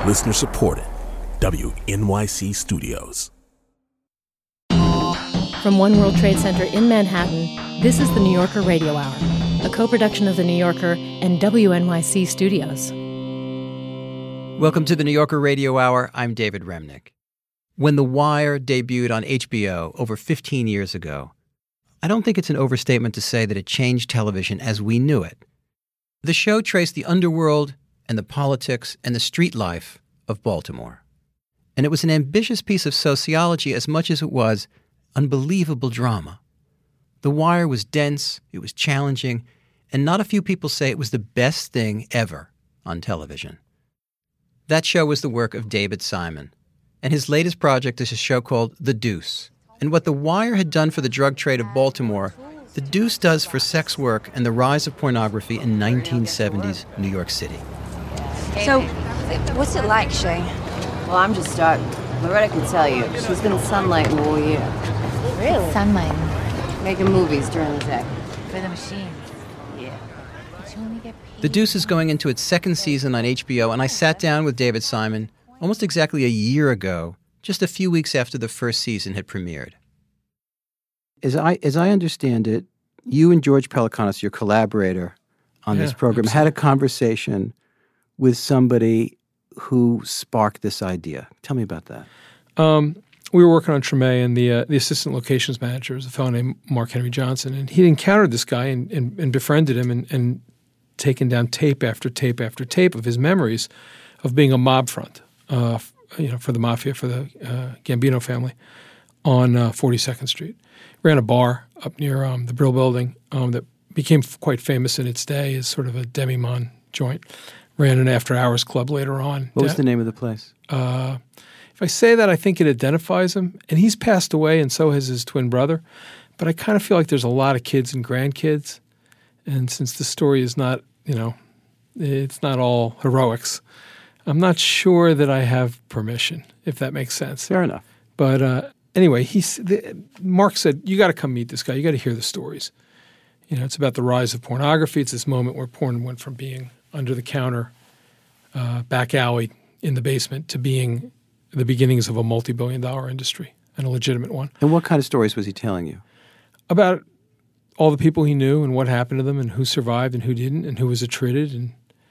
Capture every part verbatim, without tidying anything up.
Listener supported. W N Y C Studios. From One World Trade Center in Manhattan, this is the New Yorker Radio Hour, a co-production of the New Yorker and W N Y C Studios. Welcome to the New Yorker Radio Hour. I'm David Remnick. When The Wire debuted on H B O over fifteen years ago, I don't think it's an overstatement to say that it changed television as we knew it. The show traced the underworld and the politics and the street life of Baltimore. And it was an ambitious piece of sociology as much as it was unbelievable drama. The Wire was dense, it was challenging, and not a few people say it was the best thing ever on television. That show was the work of David Simon, and his latest project is a show called The Deuce. And what The Wire had done for the drug trade of Baltimore, The Deuce does for sex work and the rise of pornography in nineteen seventies New York City. So, what's it like, Shay? Well, I'm just starting. Loretta can tell you. She's been sunlighting all year. Really? Sunlighting. Making movies during the day. For the machines. Yeah. But you only get paid. The Deuce is going into its second season on H B O, and I sat down with David Simon almost exactly a year ago, just a few weeks after the first season had premiered. As I as I understand it, you and George Pelecanos, your collaborator on Yeah, this program, absolutely. had a conversation with somebody who sparked this idea. Tell me about that. Um, we were working on Treme, and the uh, the assistant locations manager was a fellow named Mark Henry Johnson, and he'd encountered this guy and, and, and befriended him and, and taken down tape after tape after tape of his memories of being a mob front, uh, f- you know, for the mafia, for the uh, Gambino family on uh, forty-second Street. Ran a bar up near um, the Brill Building um, that became f- quite famous in its day as sort of a demi-mon joint. Ran an after-hours club later on. What was Da- the name of the place? Uh, if I say that, I think it identifies him. And he's passed away, and so has his twin brother. But I kind of feel like there's a lot of kids and grandkids. And since the story is not, you know, it's not all heroics, I'm not sure that I have permission, if that makes sense. Fair enough. But uh, anyway, he's, the, Mark said, you got to come meet this guy. You got to hear the stories. You know, it's about the rise of pornography. It's this moment where porn went from being under the counter, uh, back alley in the basement to being the beginnings of a multi-billion dollar industry and a legitimate one. And what kind of stories was he telling you? About all the people he knew and what happened to them and who survived and who didn't and who was attrited and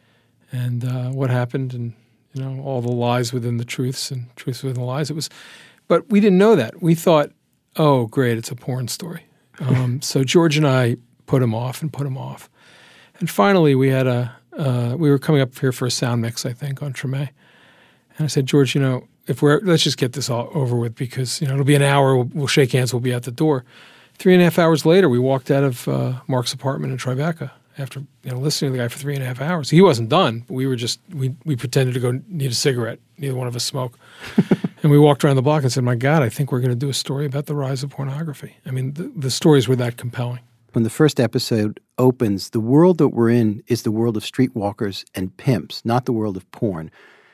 and uh, what happened and, you know, all the lies within the truths and truths within the lies. It was, but we didn't know that. We thought, oh, great, it's a porn story. Um, so George and I put him off and put him off. And finally, we had a uh, we were coming up here for a sound mix, I think, on Treme. And I said, George, you know, if we're let's just get this all over with because you know it'll be an hour. We'll, we'll shake hands. We'll be out the door. Three and a half hours later, we walked out of uh, Mark's apartment in Tribeca after you know listening to the guy for three and a half hours. He wasn't done. But we were just we we pretended to go need a cigarette. Neither one of us smoke. And we walked around the block and said, my God, I think we're going to do a story about the rise of pornography. I mean, the, the stories were that compelling. When the first episode opens, the world that we're in is the world of streetwalkers and pimps, not the world of porn.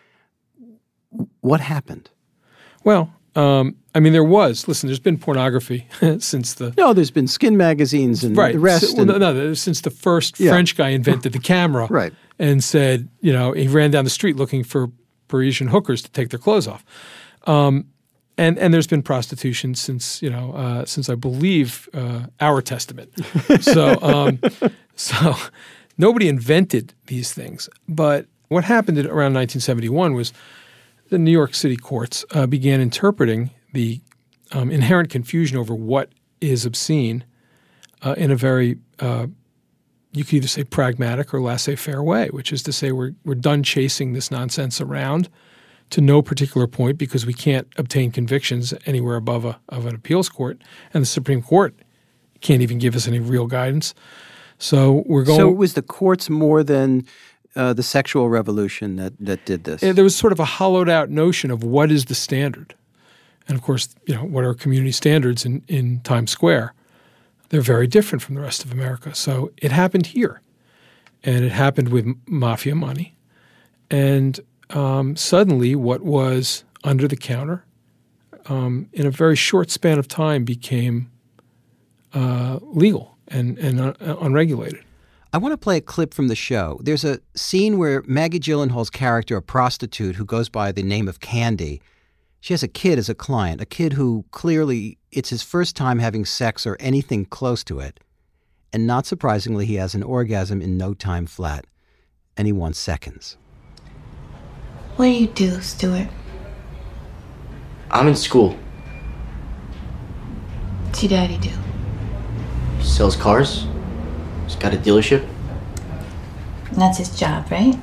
What happened? Well, um, I mean, there was. Listen, there's been pornography since the No, there's been skin magazines and right. the rest. So, well, and- no, no, since the first Yeah. French guy invented the camera, Right. and said, you know, he ran down the street looking for Parisian hookers to take their clothes off. Um, and and there's been prostitution since you know uh, since I believe uh, our Testament. So um, so nobody invented these things. But what happened in, around nineteen seventy-one was the New York City courts uh, began interpreting the um, inherent confusion over what is obscene uh, in a very uh, you could either say pragmatic or laissez-faire way, which is to say we're we're done chasing this nonsense around to no particular point because we can't obtain convictions anywhere above a, of an appeals court, and the Supreme Court can't even give us any real guidance. So we're going. So it was the courts more than uh, the sexual revolution that, that did this. There was sort of a hollowed out notion of what is the standard, and of course, you know, what are community standards in, in Times Square? They're very different from the rest of America. So it happened here, and it happened with mafia money, and um, suddenly what was under the counter, um, in a very short span of time, became uh, legal and and uh, unregulated. I want to play a clip from the show. There's a scene where Maggie Gyllenhaal's character, a prostitute who goes by the name of Candy, she has a kid as a client, a kid who clearly it's his first time having sex or anything close to it. And not surprisingly, he has an orgasm in no time flat. And he wants seconds. What do you do, Stuart? I'm in school. What's your daddy do? He sells cars. He's got a dealership. And that's his job, right?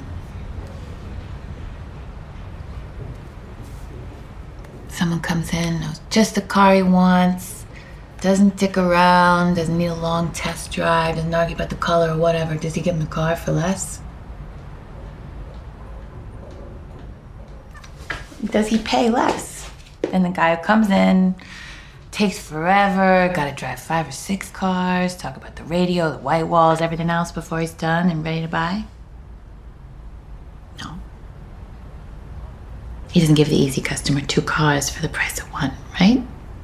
Someone comes in, knows just the car he wants, doesn't dick around, doesn't need a long test drive, doesn't argue about the color or whatever. Does he give him the car for less? Does he pay less than the guy who comes in, takes forever, gotta drive five or six cars, talk about the radio, the white walls, everything else before he's done and ready to buy? No. He doesn't give the easy customer two cars for the price of one, right?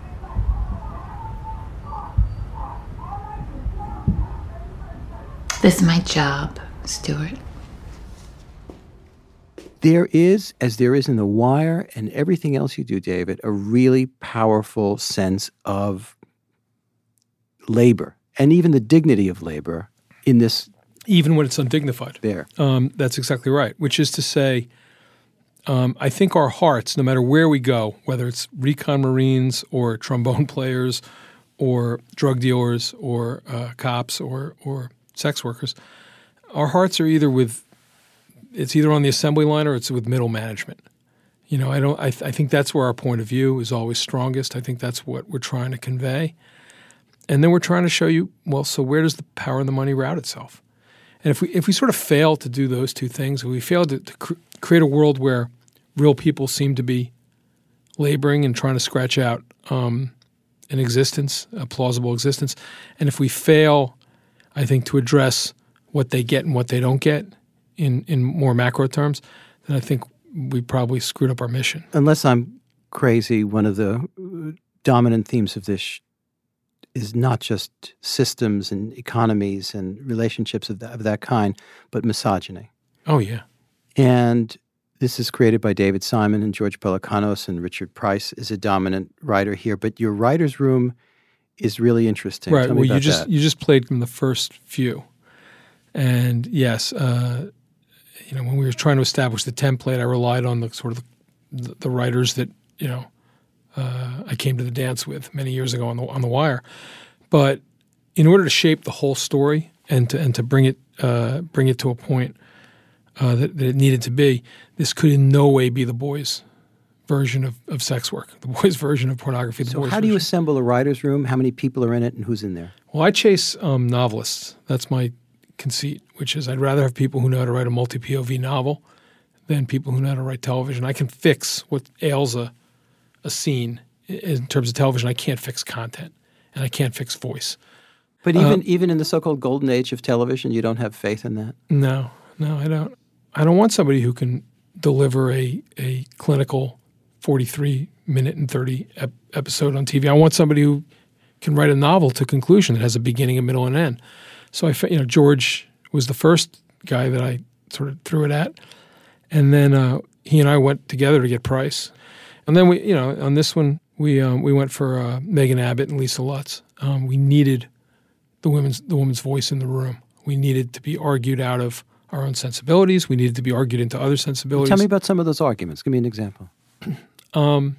This is my job, Stuart. There is, as there is in The Wire and everything else you do, David, a really powerful sense of labor and even the dignity of labor in this. Even when it's undignified. There. Um, that's exactly right, which is to say, um, I think our hearts, no matter where we go, whether it's recon Marines or trombone players or drug dealers or uh, cops or, or sex workers, our hearts are either with It's either on the assembly line or it's with middle management. You know, I don't. I, th- I think that's where our point of view is always strongest. I think that's what we're trying to convey, and then we're trying to show you. Well, so where does the power and the money route itself? And if we if we sort of fail to do those two things, if we fail to, to cr- create a world where real people seem to be laboring and trying to scratch out um, an existence, a plausible existence, and if we fail, I think to address what they get and what they don't get. In, in more macro terms, then I think we probably screwed up our mission. Unless I'm crazy, one of the dominant themes of this sh- is not just systems and economies and relationships of that, of that kind, but misogyny. Oh, yeah. And this is created by David Simon and George Pelecanos, and Richard Price is a dominant writer here. But your writer's room is really interesting. Right. Tell me well, about you just that. you just played from the first few. And yes, uh, you know, when we were trying to establish the template, I relied on the sort of the, the writers that, you know, uh, I came to the dance with many years ago on the on the Wire. But in order to shape the whole story and to and to bring it uh, bring it to a point uh, that, that it needed to be, this could in no way be the boys' version of, of sex work, the boys' version of pornography. The so boys' how do you version. assemble a writer's room? How many people are in it and who's in there? Well, I chase um, novelists. That's my conceit, which is I'd rather have people who know how to write a multi-P O V novel than people who know how to write television. I can fix what ails a, a scene in terms of television. I can't fix content, and I can't fix voice. But even Um, even in the so-called golden age of television, you don't have faith in that? No, no, I don't. I don't want somebody who can deliver a, a clinical forty-three minute and thirty ep- episode on T V. I want somebody who can write a novel to conclusion that has a beginning, a middle, and end. So I, you know, George was the first guy that I sort of threw it at, and then uh, he and I went together to get Price, and then we, you know, on this one we um, we went for uh, Megan Abbott and Lisa Lutz. Um, we needed the women's the woman's voice in the room. We needed to be argued out of our own sensibilities. We needed to be argued into other sensibilities. Tell me about some of those arguments. Give me an example. Um,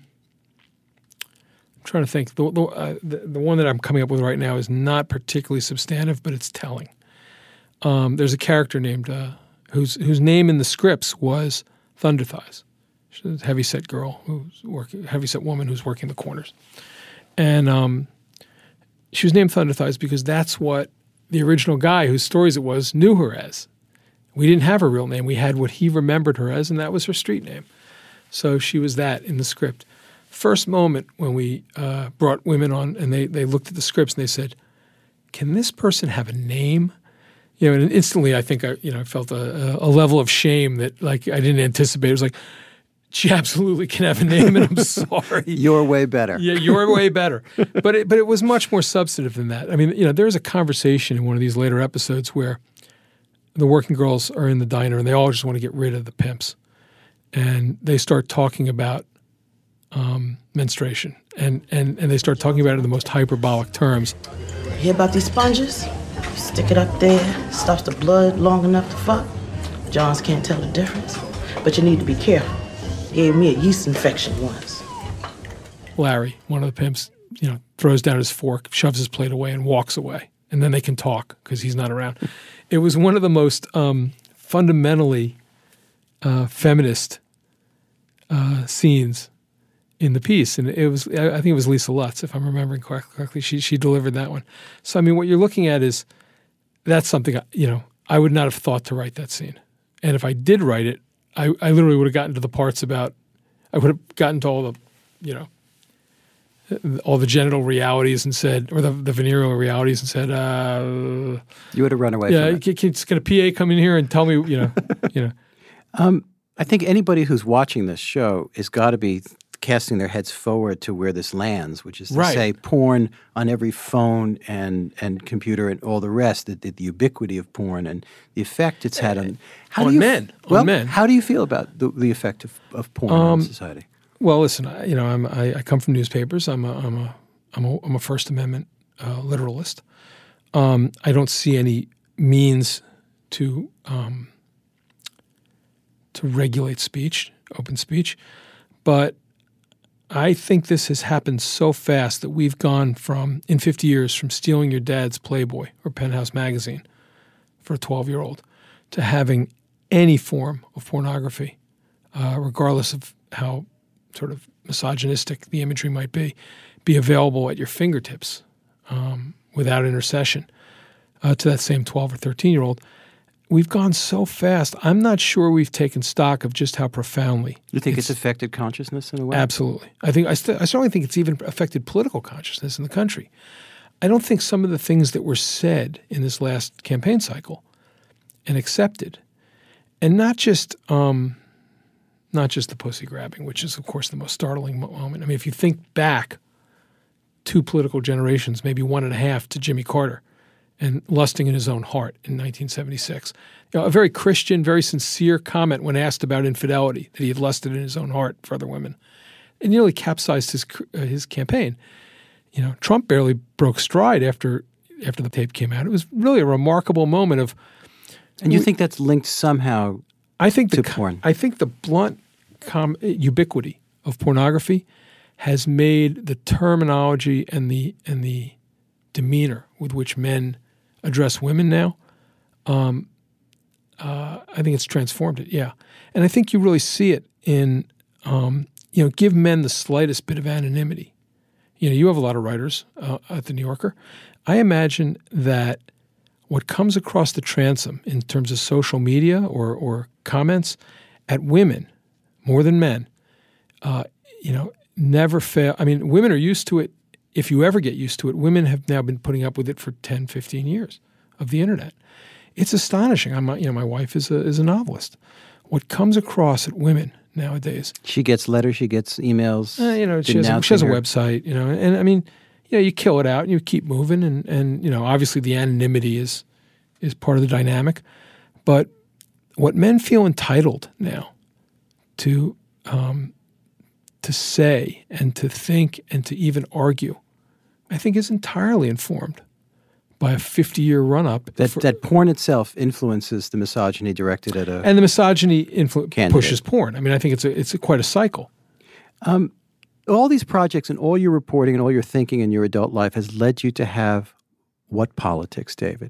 I'm trying to think. The, the, uh, the the one that I'm coming up with right now is not particularly substantive, but it's telling. Um, there's a character named uh, whose whose name in the scripts was Thunder Thighs. She's a heavyset girl who's working, heavyset woman who's working the corners, and um, she was named Thunder Thighs because that's what the original guy whose stories it was knew her as. We didn't have her real name. We had what he remembered her as, and that was her street name. So she was that in the script. First moment when we uh, brought women on and they, they looked at the scripts and they said, can this person have a name? You know, and instantly I think I, you know, I felt a, a level of shame that like I didn't anticipate. It was like, she absolutely can have a name and I'm sorry. You're way better. Yeah, you're way better. But it, but it was much more substantive than that. I mean, you know, there was a conversation in one of these later episodes where the working girls are in the diner, and they all just want to get rid of the pimps. And they start talking about um, menstruation, and, and, and they start talking about it in the most hyperbolic terms. Hear about these sponges? You stick it up there, stops the blood long enough to fuck. Johns can't tell the difference, but you need to be careful. Gave me a yeast infection once. Larry, one of the pimps, you know, throws down his fork, shoves his plate away, and walks away. And then they can talk because he's not around. It was one of the most um, fundamentally uh, feminist uh, scenes in the piece. And it was, I think it was Lisa Lutz, if I'm remembering correctly. She she delivered that one. So, I mean, what you're looking at is, that's something, you know, I would not have thought to write that scene. And if I did write it, I, I literally would have gotten to the parts about, I would have gotten to all the, you know, all the genital realities and said, or the, the venereal realities and said, uh, you would have run away yeah, from it. Yeah, can a P A come in here and tell me, you know, you know. Um, I think anybody who's watching this show has got to be casting their heads forward to where this lands, which is to right. say porn on every phone and, and computer and all the rest, the, the, the ubiquity of porn and the effect it's had on how on do you, men. Well, on men. How do you feel about the, the effect of, of porn um, on society? Well, listen, I, you know, I'm, I, I come from newspapers. I'm a, I'm a, I'm a, I'm a First Amendment uh, literalist. Um, I don't see any means to um, to regulate speech, open speech, but I think this has happened so fast that we've gone from, in fifty years, from stealing your dad's Playboy or Penthouse magazine for a twelve-year-old to having any form of pornography, uh, regardless of how sort of misogynistic the imagery might be, be available at your fingertips um, without intercession uh, to that same twelve or thirteen-year-old. We've gone so fast. I'm not sure we've taken stock of just how profoundly. You think it's, it's affected consciousness in a way? Absolutely. I think I, st- I certainly think it's even affected political consciousness in the country. I don't think some of the things that were said in this last campaign cycle and accepted, and not just um, not just the pussy grabbing, which is of course the most startling moment. I mean, if you think back two political generations, maybe one and a half, to Jimmy Carter and lusting in his own heart in nineteen seventy-six. You know, a very Christian, very sincere comment when asked about infidelity, that he had lusted in his own heart for other women. It nearly capsized his uh, his campaign. You know, Trump barely broke stride after after the tape came out. It was really a remarkable moment of. And you we, think that's linked somehow I think to the, porn? I think the blunt com- ubiquity of pornography has made the terminology and the and the demeanor with which men address women now, um, uh, I think it's transformed it, yeah. And I think you really see it in, um, you know, give men the slightest bit of anonymity. You know, you have a lot of writers uh, at The New Yorker. I imagine that what comes across the transom in terms of social media or, or comments at women, more than men, uh, you know, never fail. I mean, women are used to it. If you ever get used to it, women have now been putting up with it for ten, fifteen years of the internet. It's astonishing. I'm, you know, my wife is a is a novelist. What comes across at women nowadays? She gets letters. She gets emails. Uh, you know, she has, a, she has a website. You know, and I mean, you know, you kill it out and you keep moving, and and you know, obviously the anonymity is is part of the dynamic. But what men feel entitled now to um, to say and to think and to even argue, I think is entirely informed by a fifty-year run-up. That for, that porn itself influences the misogyny directed at a and the misogyny influ- candidate. pushes porn. I mean, I think it's a it's a, quite a cycle. Um, all these projects and all your reporting and all your thinking in your adult life has led you to have what politics, David?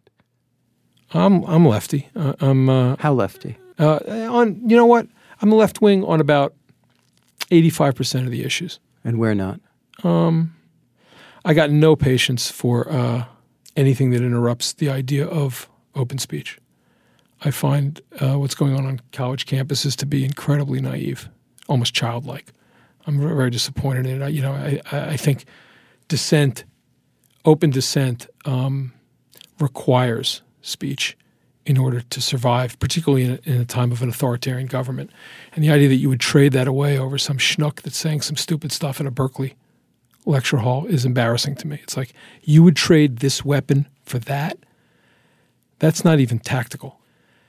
I'm I'm lefty. Uh, I'm uh, how lefty? Uh, on you know what? I'm left wing on about eighty-five percent of the issues. And where not? Um, I got no patience for uh, anything that interrupts the idea of open speech. I find uh, what's going on on college campuses to be incredibly naive, almost childlike. I'm very disappointed in it. I, you know, I, I think dissent, open dissent, um, requires speech in order to survive, particularly in a, in a time of an authoritarian government. And the idea that you would trade that away over some schnook that's saying some stupid stuff in a Berkeley lecture hall is embarrassing to me. It's like, you would trade this weapon for that? That's not even tactical.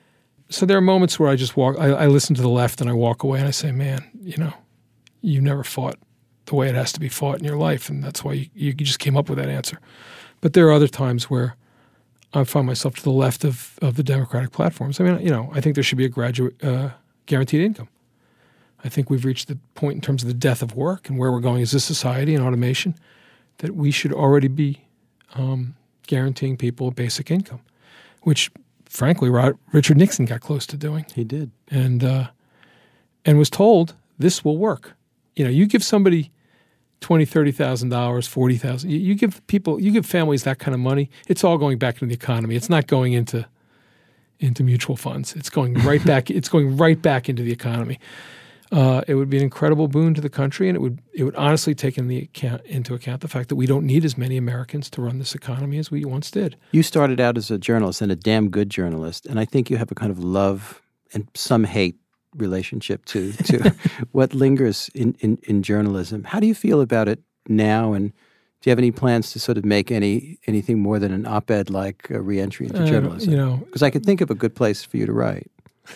so there are moments where I just walk, I, I listen to the left and I walk away and I say, man, you know, you never fought the way it has to be fought in your life, and that's why you, you just came up with that answer. But there are other times where I find myself to the left of, of the Democratic platforms. I mean, you know, I think there should be a graduate uh, guaranteed income. I think we've reached the point in terms of the death of work and where we're going as a society and automation that we should already be um, guaranteeing people a basic income, which, frankly, Rod, Richard Nixon got close to doing. He did. And uh, and was told, this will work. You know, you give somebody twenty thousand dollars, thirty thousand dollars, forty thousand dollars, you, you give people, you give families that kind of money, it's all going back into the economy. It's not going into into mutual funds. It's going right back, it's going right back into the economy. Uh, it would be an incredible boon to the country, and it would it would honestly take in the account, into account the fact that we don't need as many Americans to run this economy as we once did. You started out as a journalist, and a damn good journalist, and I think you have a kind of love and some hate relationship to to what lingers in, in, in journalism. How do you feel about it now, and do you have any plans to sort of make any anything more than an op-ed like a re-entry into uh, journalism? You know, because I could think of a good place for you to write.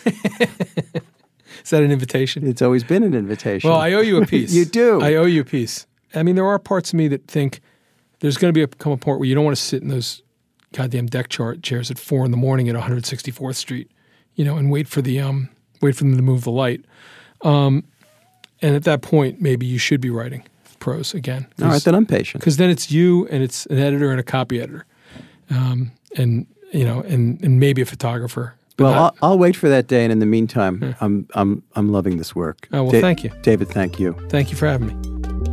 Is that an invitation? It's always been an invitation. Well, I owe you a piece. You do. I owe you a piece. I mean, there are parts of me that think there's going to be a, come a point where you don't want to sit in those goddamn deck chart chairs at four in the morning at one hundred sixty-fourth Street, you know, and wait for the um, wait for them to move the light. Um, and at that point, maybe you should be writing prose again. All right, then I'm patient. Because then it's you and it's an editor and a copy editor, um, and you know, and and maybe a photographer. Well, not, I'll, I'll wait for that day, and in the meantime, yeah. I'm I'm I'm loving this work. Oh, well, Da- thank you. David, thank you. Thank you for having me.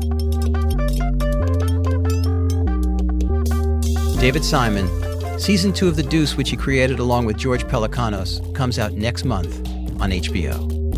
David Simon, Season two of The Deuce, which he created along with George Pelecanos, comes out next month on H B O.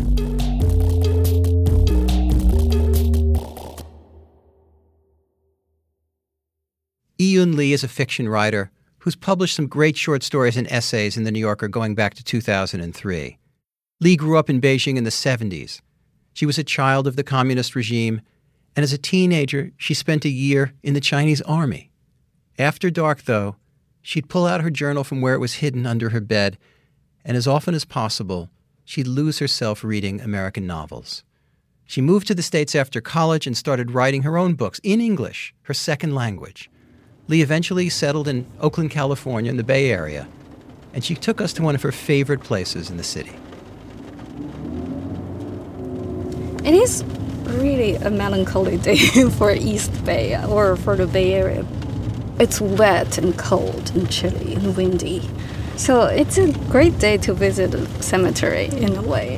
Iyun Lee is a fiction writer who's published some great short stories and essays in The New Yorker going back to two thousand three. Lee grew up in Beijing in the seventies. She was a child of the communist regime, and as a teenager, she spent a year in the Chinese army. After dark, though, she'd pull out her journal from where it was hidden under her bed, and as often as possible, she'd lose herself reading American novels. She moved to the States after college and started writing her own books in English, her second language. Lee eventually settled in Oakland, California, in the Bay Area, and she took us to one of her favorite places in the city. It is really a melancholy day for East Bay or for the Bay Area. It's wet and cold and chilly and windy. So it's a great day to visit a cemetery in a way.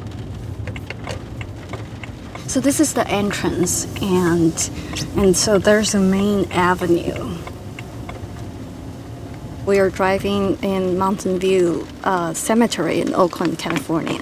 So this is the entrance, and and so there's a main avenue. We are driving in Mountain View uh, Cemetery in Oakland, California.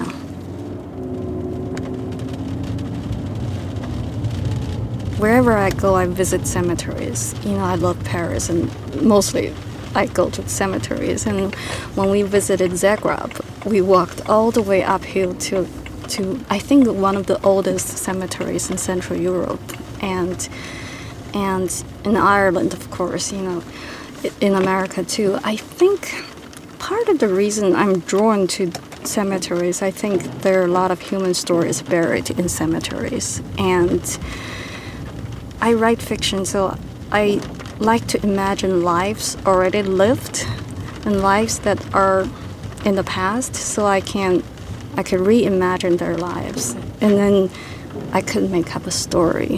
Wherever I go, I visit cemeteries. You know, I love Paris, and mostly I go to cemeteries. And when we visited Zagreb, we walked all the way uphill to to I think one of the oldest cemeteries in Central Europe, and and in Ireland, of course, you know, in America too. I think part of the reason I'm drawn to cemeteries, I think there are a lot of human stories buried in cemeteries, and I write fiction, so I like to imagine lives already lived and lives that are in the past, so I can I could reimagine their lives, and then I could make up a story.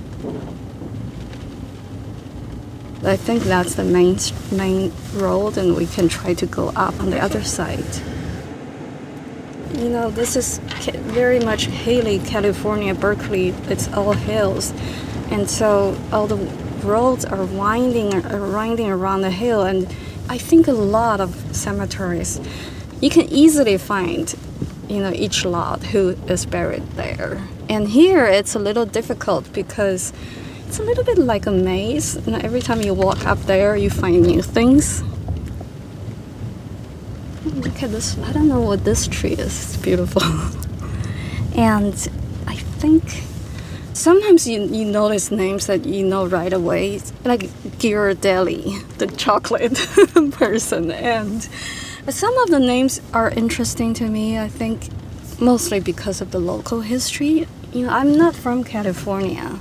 I think that's the main main road, and we can try to go up on the other side. You know, this is very much hilly California, Berkeley. It's all hills, and so all the roads are winding, are winding around the hill. And I think a lot of cemeteries, you can easily find, you know, each lot who is buried there. And here it's a little difficult because it's a little bit like a maze. You know, every time you walk up there, you find new things. Look at this. I don't know what this tree is. It's beautiful. And I think sometimes you, you notice names that you know right away. It's like Ghirardelli, the chocolate person. And But some of the names are interesting to me, I think, mostly because of the local history. You know, I'm not from California.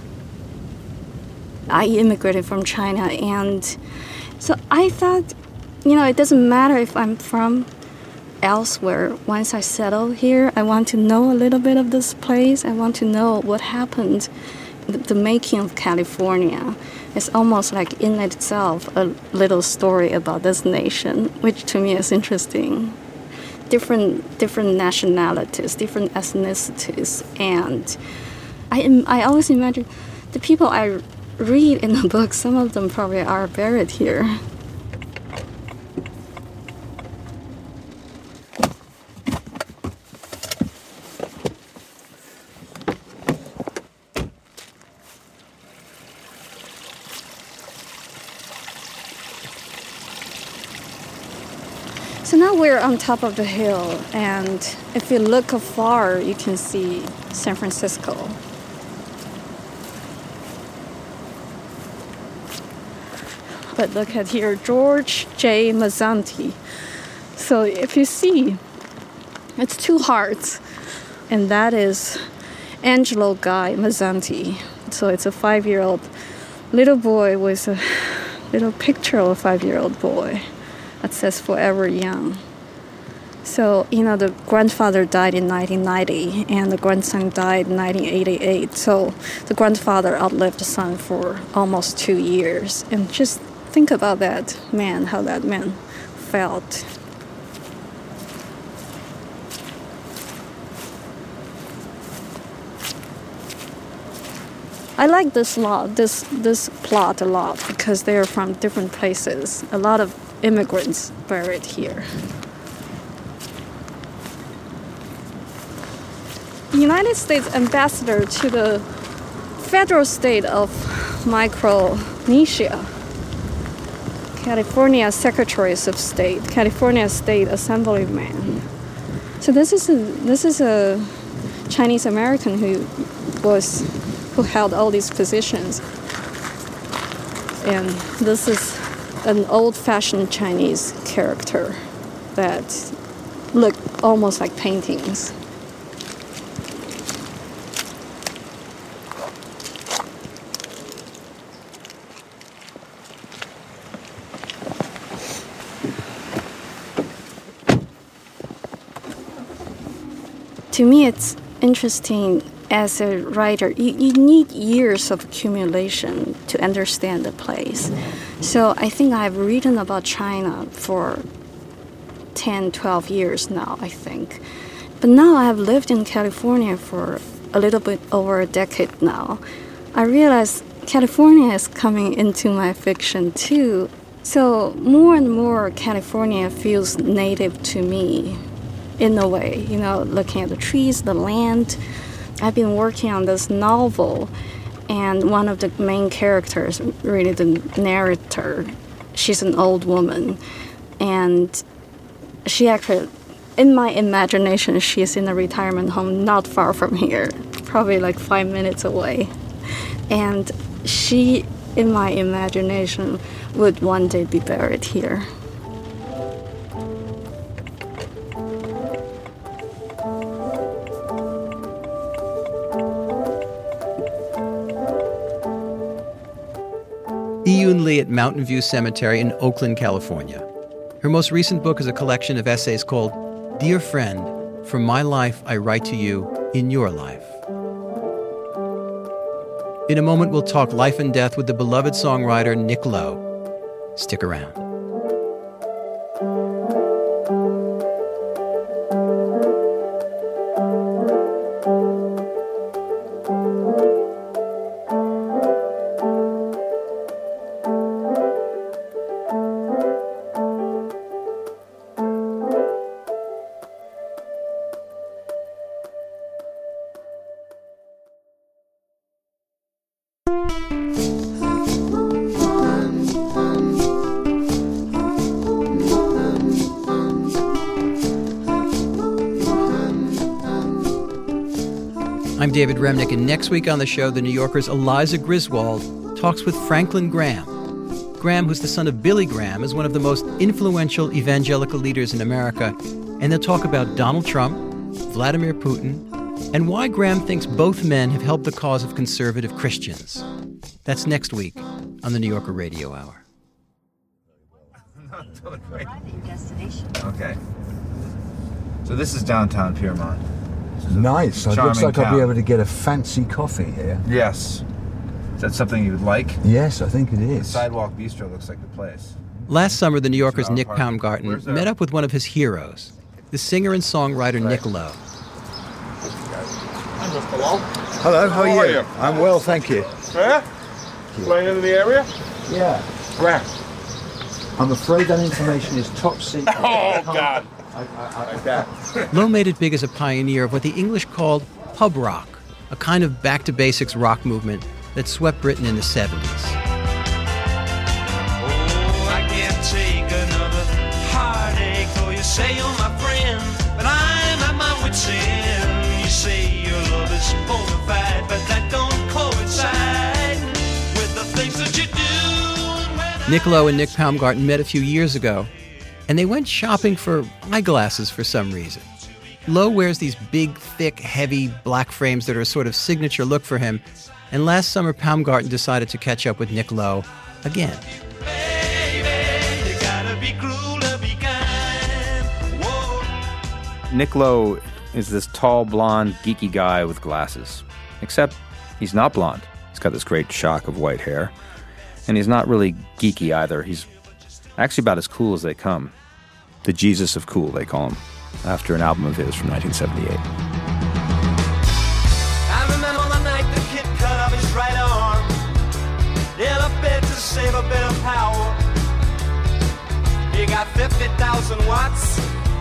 I immigrated from China, and so I thought, you know, it doesn't matter if I'm from elsewhere. Once I settle here, I want to know a little bit of this place. I want to know what happened, the, the making of California. It's almost like in itself a little story about this nation, which to me is interesting. Different different nationalities, different ethnicities, and I am, I always imagine the people I read in the book, some of them probably are buried here. So now we're on top of the hill, and if you look afar, you can see San Francisco. But look at here, George J. Mazzanti. So if you see, it's two hearts, and that is Angelo Guy Mazzanti. So it's a five-year-old little boy with a little picture of a five-year-old boy that says forever young. So, you know, the grandfather died in nineteen ninety and the grandson died in nineteen eighty-eight. So the grandfather outlived the son for almost two years. And just think about that man, how that man felt. I like this lot, this this plot a lot because they're from different places. A lot of immigrants buried here. The United States ambassador to the federal state of Micronesia, California Secretaries of State, California State Assemblyman. So this is a this is a Chinese American who was who held all these positions, and this is an old-fashioned Chinese character that look almost like paintings. To me, it's interesting as a writer. You, you need years of accumulation to understand the place. So I think I've written about China for ten, twelve years now, I think. But now I have lived in California for a little bit over a decade now. I realize California is coming into my fiction too. So more and more California feels native to me in a way, you know, looking at the trees, the land. I've been working on this novel, and one of the main characters, really the narrator, she's an old woman, and she actually, in my imagination, she's in a retirement home not far from here, probably like five minutes away. And she, in my imagination, would one day be buried here. Yiyun Li at Mountain View Cemetery in Oakland, California. Her most recent book is a collection of essays called Dear Friend, From My Life I Write to You in Your Life. In a moment, we'll talk life and death with the beloved songwriter Nick Lowe. Stick around. I'm David Remnick, and next week on the show, The New Yorker's Eliza Griswold talks with Franklin Graham. Graham, who's the son of Billy Graham, is one of the most influential evangelical leaders in America, and they'll talk about Donald Trump, Vladimir Putin, and why Graham thinks both men have helped the cause of conservative Christians. That's next week on the New Yorker Radio Hour. Okay. So this is downtown Piermont. Nice. It looks like I'll be able to get a fancy coffee here. Yes. Is that something you would like? Yes, I think it is. The Sidewalk Bistro looks like the place. Last summer, the New Yorker's Nick Poundgarten met up with one of his heroes, the singer and songwriter Nick Lowe. Hi, Mister Lowe. Hello, how, how are you? you? I'm well, thank you. Yeah? Playing in the area? Yeah. Where? I'm afraid that information is top secret. Oh, God. I, I, like that. Lowe made it big as a pioneer of what the English called pub rock, a kind of back-to-basics rock movement that swept Britain in the seventies. Oh, I can't take another heartache, though you say you're my friend, but I'm at my wit's end. You say your love is bona fide, but that don't coincide with the things that you do. Nick Lowe and Nick Poundgarten met a few years ago, and they went shopping for eyeglasses for some reason. Lowe wears these big, thick, heavy black frames that are a sort of signature look for him, and last summer Poundgarten decided to catch up with Nick Lowe again. Baby, you gotta be cruel to be kind. Whoa. Nick Lowe is this tall, blonde, geeky guy with glasses. Except he's not blonde. He's got this great shock of white hair. And he's not really geeky either. He's actually about as cool as they come. The Jesus of cool, they call him, after an album of his from nineteen seventy-eight. I remember the night the kid cut off his right arm. In a bed to save a bit of power. He got fifty thousand watts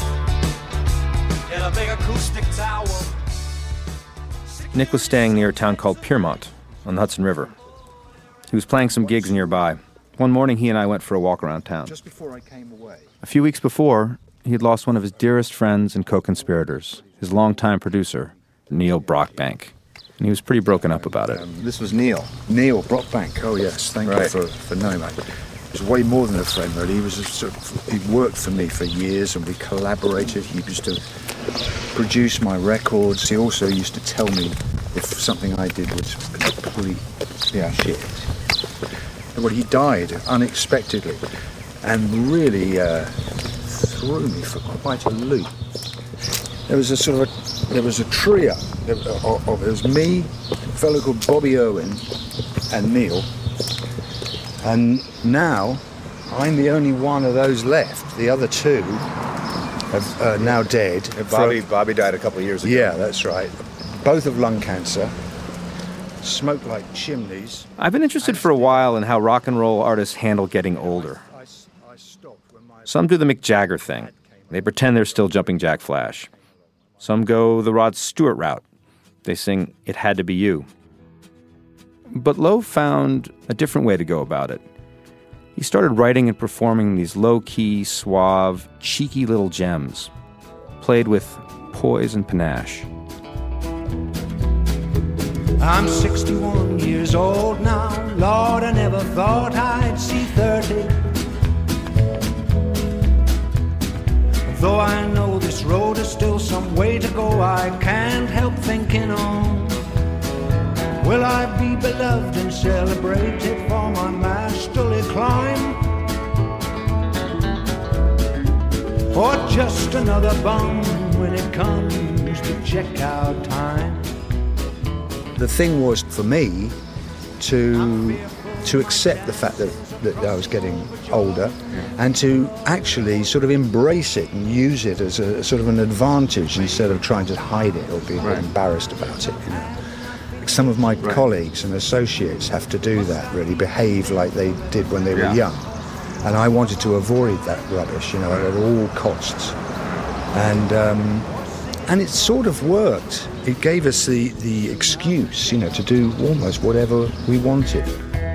in a big acoustic tower. Nick was staying near a town called Piermont on the Hudson River. He was playing some gigs nearby. One morning, he and I went for a walk around town. Just before I came away. A few weeks before, he had lost one of his dearest friends and co-conspirators, his longtime producer, Neil Brockbank. And he was pretty broken up about it. Um, this was Neil. Neil Brockbank. Oh, yes. Thank Right. you for, for knowing that. He was way more than a friend, really. He was a sort of, he worked for me for years, and we collaborated. He used to produce my records. He also used to tell me if something I did was complete yeah, shit. Well, he died unexpectedly and really uh, threw me for quite a loop. There was a sort of a, there was a trio of, of, of it was me, a fellow called Bobby Irwin, and Neil. And now I'm the only one of those left. The other two have uh, now dead. Bobby, Bobby died a couple of years ago. Yeah, that's right. Both of lung cancer. Smoke like chimneys. I've been interested for a while in how rock and roll artists handle getting older. Some do the Mick Jagger thing. They pretend they're still jumping Jack Flash. Some go the Rod Stewart route. They sing It Had to Be You. But Lowe found a different way to go about it. He started writing and performing these low-key, suave, cheeky little gems, played with poise and panache. I'm sixty-one years old now. Lord, I never thought I'd see thirty. Though I know this road is still some way to go, I can't help thinking on. Will I be beloved and celebrated for my masterly climb? Or just another bum when it comes to checkout time? The thing was for me to to accept the fact that, that I was getting older and to actually sort of embrace it and use it as a sort of an advantage instead of trying to hide it or be right. embarrassed about it. You know? Some of my right. colleagues and associates have to do that, really, behave like they did when they were yeah. young. And I wanted to avoid that rubbish, you know, right. at all costs. And um, and it sort of worked. It gave us the, the excuse, you know, to do almost whatever we wanted.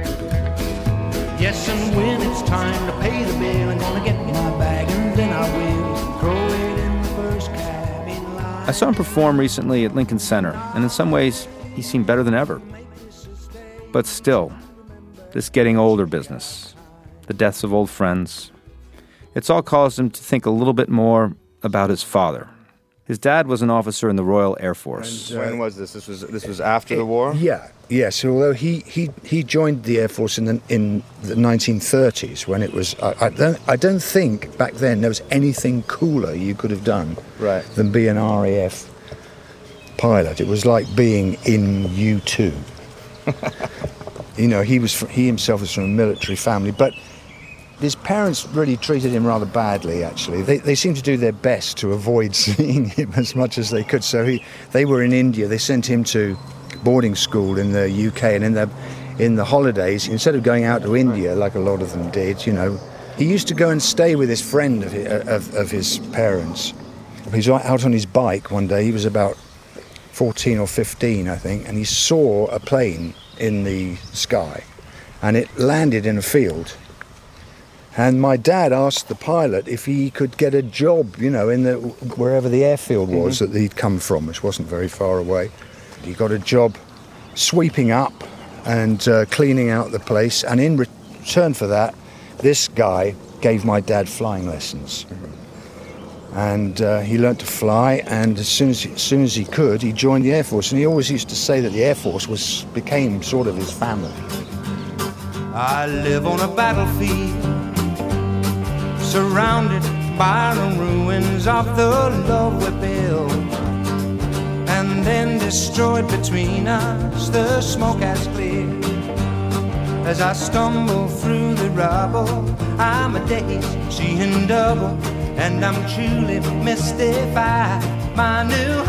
Yes, and when it's time to pay the bill, I'm gonna get my bag and then I will throw it in the first cab in line. I saw him perform recently at Lincoln Center, and in some ways, he seemed better than ever. But still, this getting older business, the deaths of old friends. It's all caused him to think a little bit more about his father. His dad was an officer in the Royal Air Force. And, uh, when was this? This was this was after the war? Yeah, yes. Although he, he, he joined the Air Force in the in the nineteen thirties when it was. I, I don't I don't think back then there was anything cooler you could have done right. than be an R A F pilot. It was like being in U two. You know, he was he himself was from a military family, but his parents really treated him rather badly, actually. They they seemed to do their best to avoid seeing him as much as they could. So he, they were in India. They sent him to boarding school in the U K, and in the in the holidays, instead of going out to India like a lot of them did, you know, he used to go and stay with his friend of his, of, of his parents. He was out on his bike one day. He was about fourteen or fifteen, I think, and he saw a plane in the sky, and it landed in a field. And my dad asked the pilot if he could get a job, you know, in the wherever the airfield was mm-hmm. that he'd come from, which wasn't very far away. He got a job sweeping up and uh, cleaning out the place. And in return for that, this guy gave my dad flying lessons. Mm-hmm. And uh, he learnt to fly. And as soon as, he, as soon as he could, he joined the Air Force. And he always used to say that the Air Force was became sort of his family. I live on a battlefield, surrounded by the ruins of the love we built, and then destroyed between us. The smoke has cleared. As I stumble through the rubble, I'm a daze, seeing double, and I'm truly mystified. My new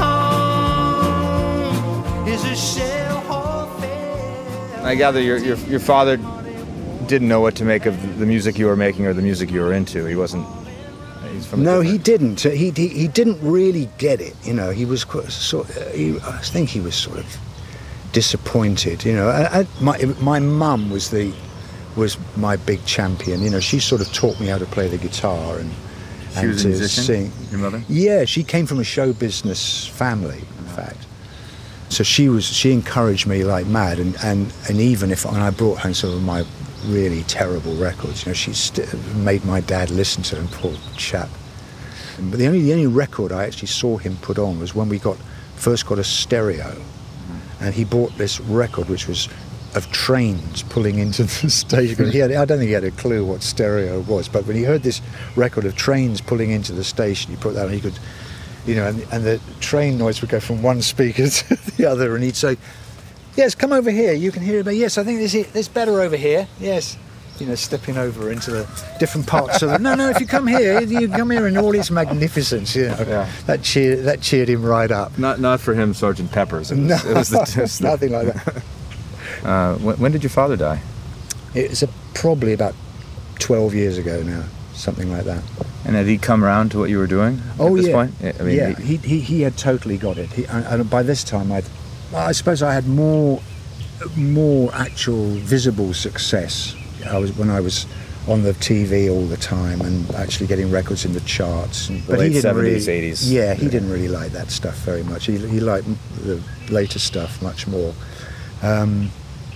home is a shell hole. I gather your your your father didn't know what to make of the music you were making or the music you were into. He wasn't. He's from no, he didn't. He, he he didn't really get it. You know, he was quite, sort. He, I think he was sort of disappointed. You know, I, I, my my mum was the was my big champion. You know, she sort of taught me how to play the guitar and she and was a to musician. Sing. Your mother? Yeah, she came from a show business family, in oh. fact. So she was she encouraged me like mad, and and and even if when I brought home some of my really terrible records, you know, she st- made my dad listen to them, poor chap. But the only the only record I actually saw him put on was when we got first got a stereo, mm-hmm. and he bought this record which was of trains pulling into the station. He had, I don't think he had a clue what stereo was, but when he heard this record of trains pulling into the station, he put that on. He could, you know, and, and the train noise would go from one speaker to the other, and he'd say, "Yes, come over here. You can hear it. But yes, I think this is better over here. Yes." You know, stepping over into the different parts of the... No, no, if you come here, you come here in all its magnificence, you know. Yeah. That cheered, that cheered him right up. Not not for him, Sergeant Pepper's. It was, no, it was the, it was the, nothing like that. Uh, when, when did your father die? It was a, probably about twelve years ago now, something like that. And had he come around to what you were doing oh, at this yeah. point? I mean, yeah, he, he, he, he had totally got it. He, and, and by this time, I'd, I suppose I had more, more actual visible success. I was when I was on the T V all the time and actually getting records in the charts. And, the late seventies, eighties. Yeah, he yeah. didn't really like that stuff very much. He, he liked the later stuff much more. Um,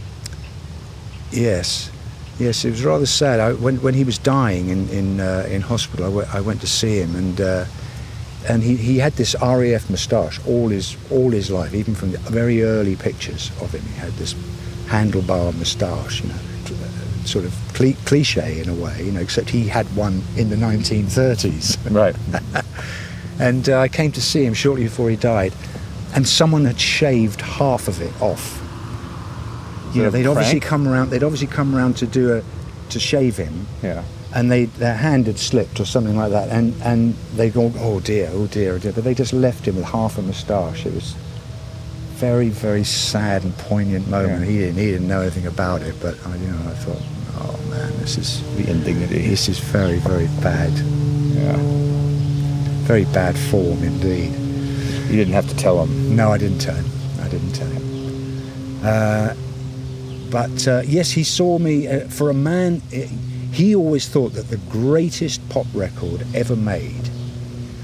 yes, yes, it was rather sad. I, when when he was dying in in, uh, in hospital, I, w- I went to see him, and uh, and he, he had this R A F moustache all his all his life, even from the very early pictures of him. He had this handlebar moustache, you know. Sort of cli- cliche in a way, you know, except he had one in the nineteen thirties. Right. And uh, I came to see him shortly before he died, and someone had shaved half of it off. You know, they'd obviously come around. They'd obviously come around to do a, to shave him. Yeah. And they their hand had slipped or something like that, and and they go, oh dear, oh dear, oh dear. But they just left him with half a moustache. It was very, very sad and poignant moment. Yeah. He didn't he didn't know anything about it, but I, you know, I thought, oh man, this is the indignity. This is very, very bad. Yeah. Very bad form indeed. You didn't have to tell him. No, I didn't tell him. I didn't tell him. Uh, but uh, yes, he saw me. Uh, for a man, uh, he always thought that the greatest pop record ever made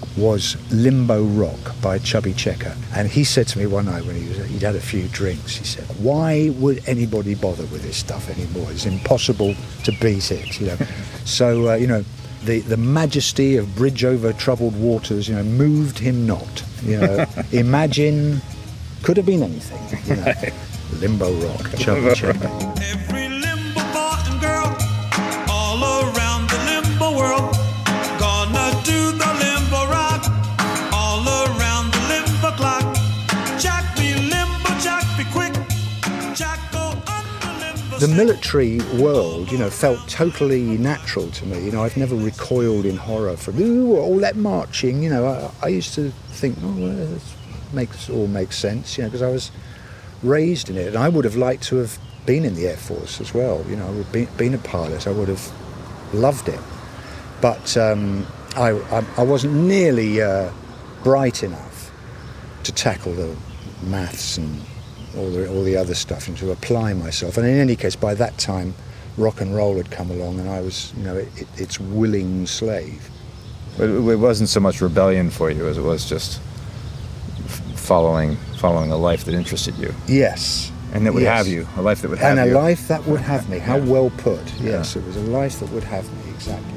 was Limbo Rock by Chubby Checker. And he said to me one night when he was, he'd had a few drinks, he said, why would anybody bother with this stuff anymore? It's impossible to beat it, you know. So, uh, you know, the, the majesty of Bridge Over Troubled Waters, you know, moved him not. You know, Imagine could have been anything, you know. Limbo Rock, Chubby Checker. Every limbo boy and girl all around the limbo world gonna do the limbo rock all around the limbo clock. Jack be limbo, Jack be quick, Jack go under limbo. The military world, you know, felt totally natural to me. You know, I've never recoiled in horror from ooh, all that marching. You know, I, I used to think, oh, well, this makes all makes sense, you know, because I was raised in it, and I would have liked to have been in the Air Force as well. You know, I would have been, been a pilot. I would have loved it, but um, I, I I wasn't nearly uh, bright enough to tackle the maths and all the all the other stuff and to apply myself. And in any case, by that time, rock and roll had come along, and I was, you know, it, it, its willing slave. It, it wasn't so much rebellion for you as it was just following following a life that interested you. Yes. And that would yes. have you, a life that would have you. you. And a life that would have me. How yeah. well put. Yes, yeah. It was a life that would have me, exactly.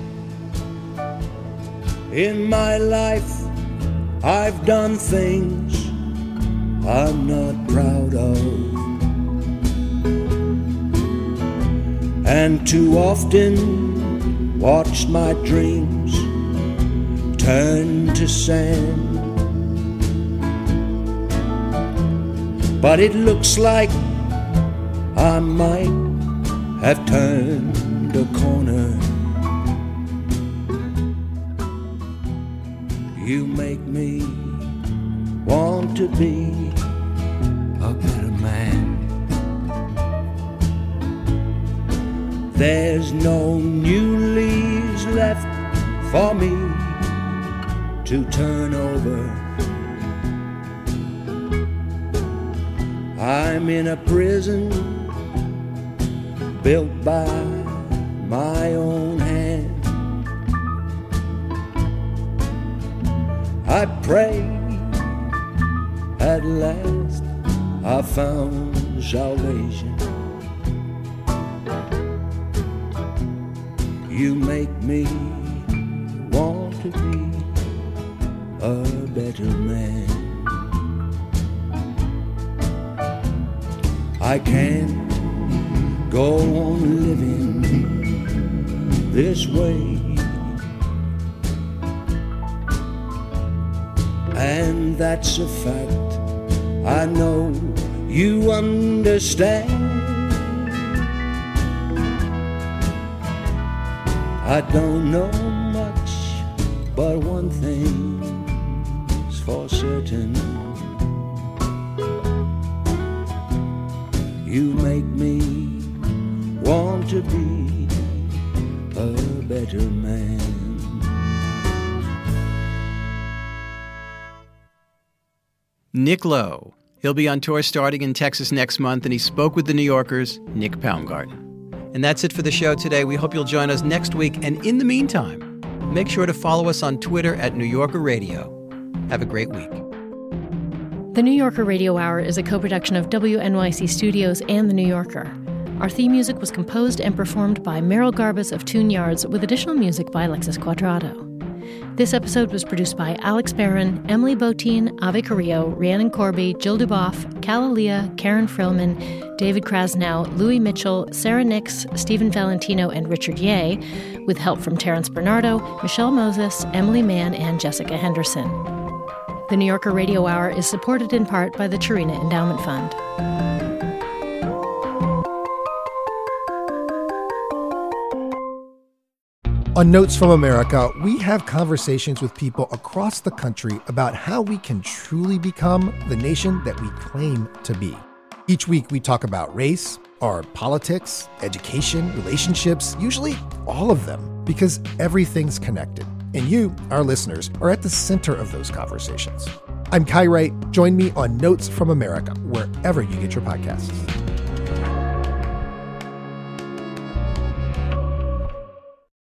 In my life, I've done things I'm not proud of, and too often watched my dreams turn to sand. But it looks like I might have turned a corner. You make me want to be a better man. There's no new leaves left for me to turn over. I'm in a prison built by my own hand. I pray at last I found salvation. You make me want to be a better man. I can't go on living this way, and that's a fact I know you understand. I don't know much, but one thing's for certain. You make me want to be a better man. Nick Lowe. He'll be on tour starting in Texas next month, and he spoke with the New Yorker's Nick Poundgarden. And that's it for the show today. We hope you'll join us next week. And in the meantime, make sure to follow us on Twitter at New Yorker Radio. Have a great week. The New Yorker Radio Hour is a co-production of W N Y C Studios and The New Yorker. Our theme music was composed and performed by Meryl Garbus of Tune Yards, with additional music by Alexis Cuadrado. This episode was produced by Alex Barron, Emily Botine, Ave Carrillo, Rhiannon Corby, Jill Duboff, Cal Aaliyah, Karen Frillman, David Krasnow, Louis Mitchell, Sarah Nix, Stephen Valentino, and Richard Ye, with help from Terrence Bernardo, Michelle Moses, Emily Mann, and Jessica Henderson. The New Yorker Radio Hour is supported in part by the Turina Endowment Fund. On Notes from America, we have conversations with people across the country about how we can truly become the nation that we claim to be. Each week, we talk about race, our politics, education, relationships, usually all of them, because everything's connected. And you, our listeners, are at the center of those conversations. I'm Kai Wright. Join me on Notes from America, wherever you get your podcasts.